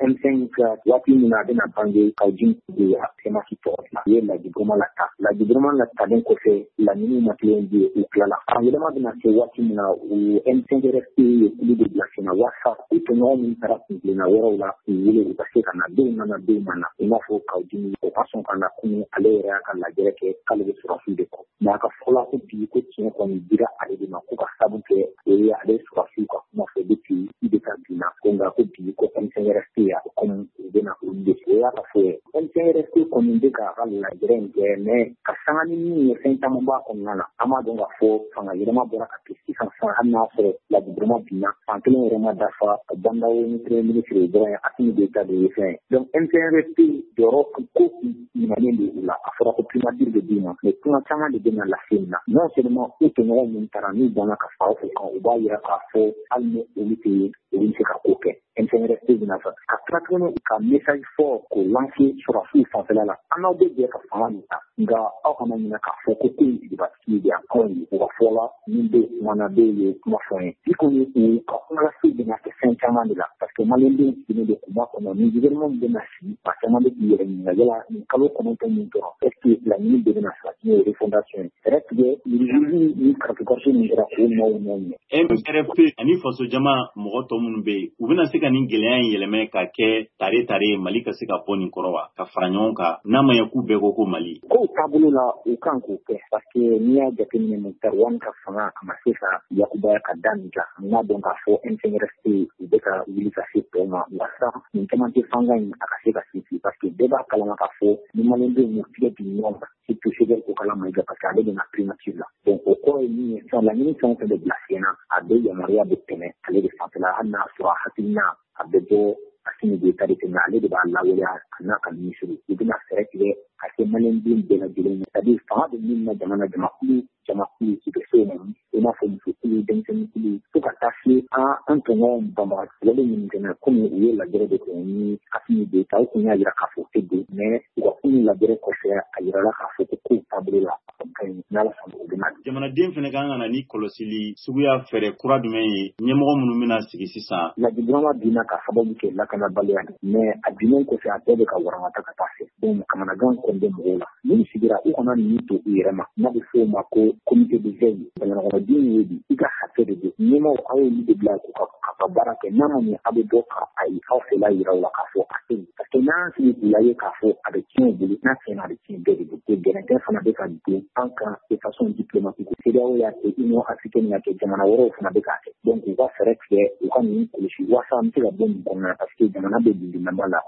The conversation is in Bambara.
M5 waati min na a bɛna bange Kaoudim de ya semasi tɔgɔ la u ye lajiburuma lata lajiburuma latalen kɔfɛ laɲiniw ma kelen ye u tilala a yɛlɛma bɛna se waati min na u M5 RFP ye kulu de bila sen na walasa u tɔɲɔgɔn min taara kuntilenna wɛrɛw la u wele u ka se ka na denw nana denw ma na i n'a fɔ Kaoudim o ka sɔn ka na kun ale yɛrɛ y'a ka lajɛrɛ kɛ k'ale bɛ sɔrɔsiw de kɔ mais a ka fɔla ko bi ko tiɲɛ kɔni dira ale de ma ko ka sabu kɛ o ye ale sɔrɔsiw ka kuma fɛ depuis IBK binna ko nka ko bi ko M5 RFP a comme u bɛna olu de o y'a ka fɔ ye M5 RFP kɔni bɛ ka lajɛrɛ in kɛ mais ka sanga ni min ye fɛn caman b'a kɔnɔna na an b'a dɔn k'a fɔ fanga yɛlɛma bɔra ka kɛ sisan hali n'a sɔrɔ lajiburuma binna fan kelen yɛrɛ ma dafa Bandawo ni premier ministre ye dɔrɔn Assimi Goïta de ye fɛn donc M5 RFP jɔyɔrɔ ko ɲumanen de u la a fɔra ko primature de d'u ma mais kuma caman de bɛna lase nin na non seulement u tɔɲɔgɔn min taara n'u banna ka fara u kan u b'a yira k'a fɔ hali ni olu tɛ yen olu bɛ se ka ko kɛ M5 RFP bɛna fɛ ka tila tuguni ka message fort k'o lancer sɔrɔsiw fanfɛla la an n'aw bɛ jɛ ka fanga min ta nka aw kana ɲinɛ k'a fɔ ko in sigibatigi de anw ye u ka fɔla min bɛ kumana bɛ ye kuma fɔ ye i kɔni u ka kumalase bɛna kɛ fɛn caman de la parce que maliyɛndenw sigilen de kuma kɔnɔ ni gouvernement min bɛna sigi maa caman bɛ k'i yɛrɛ ɲininka yala nin kalo 9 min dɔrɔn est ce que laɲini bɛ bɛna sabati n'o ye refondation ye fɛɛrɛ tigɛ urgence ni karatigɔrɔsi min kɛra o maaw ɲɛ MRFP ani faso jama mɔgɔ tɔ minnu bɛ yen u bɛna se ka nin gɛlɛya in yɛlɛmɛ ka kɛ tare Mali ka se ka bɔ nin kɔrɔ wa ka fara ɲɔgɔn kan n'a ma ɲɛ k'u bɛɛ ko Mali ko taabolo la u kan k'o kɛ parce que n'i y'a jateminɛ Muktar Wane ka fanga a ma se ka yakubaya ka da nin kan n'a dɔn k'a fɔ M5 RFP u bɛ ka wuli ka se tɔw ma walasa nin caman tɛ fanga in a ka se ka sinsin parce que bɛɛ b'a kalama k'a fɔ ni maliyɛndenw y'u tigɛ di ɲɔgɔn kan surtout Fidèle ko kalama parce que ale bɛna primature la donc o kɔrɔ ye min ye sisan laɲini fɛn o fɛn bɛ bila sen na a bɛ yamaruya bɛ tɛmɛ ale de fanfɛla hali n'a sɔrɔ a hakilina a bɛ bɔ Assimi Goïta de tɛmɛ ale de b'a lawaleya a n'a ka ministre u bɛna fɛɛrɛ tigɛ ka kɛ maliyɛndenw bɛɛ lajɛlen c'est-à-dire fanga bɛ min na jamakulu u bɛ se o ma i n'a fɔ musokulu denmisɛnninkulu fo ka taa se an tɔɲɔgɔn banbagankɛlɛli minnu kɛnɛ komi u ye lajɛrɛ de kɛ ni Assimi Goïta u kun y'a jira k'a fɔ o tɛ don mais u ka kun lajɛrɛ kɔfɛ a yirala k'a fɔ ko kow taabolo la n'Ala sɔnna o bɛna jamanaden fana kan ka na ni kɔlɔsili suguya fɛɛrɛ kura jumɛn ye ɲɛmɔgɔ minnu bɛna sigi sisan lajiburuma binna ka sababu kɛ lakanabaliya mais a binnen kɔfɛ a bɛɛ bɛ ka warangata ka taa fɛ donc kamanagan kɔni bɛ mɔgɔw la n'u sigira u kana nin to u yɛrɛ ma n'a bɛ fɔ o ma ko comité de veille jamanaden ye bi i ka hakɛ de don ɲɛmɔgɔ aw y'olu de bila k'u ka baara kɛ n'a ma ɲɛ aw bɛ bɔ ka ayi aw fɛla yira u la k'a fɔ a tɛ yen parce que n'an sigi k'u lajɛ k'a fɔ a bɛ tiɲɛ u bolo n'a tiɲɛna a bɛ tiɲɛ bɛɛ de bolo ko gɛrɛntɛ fana bɛ ka don an kan de façon diplomatique CEDEAO y'a kɛ Union africaine y'a kɛ jamana wɛrɛw fana bɛ k'a kɛ donc u ka fɛɛrɛ tigɛ u ka nin kɔlɔsi walasa an bɛ se ka bɔ nin kɔnɔna parce que jamana bɛ dundunama la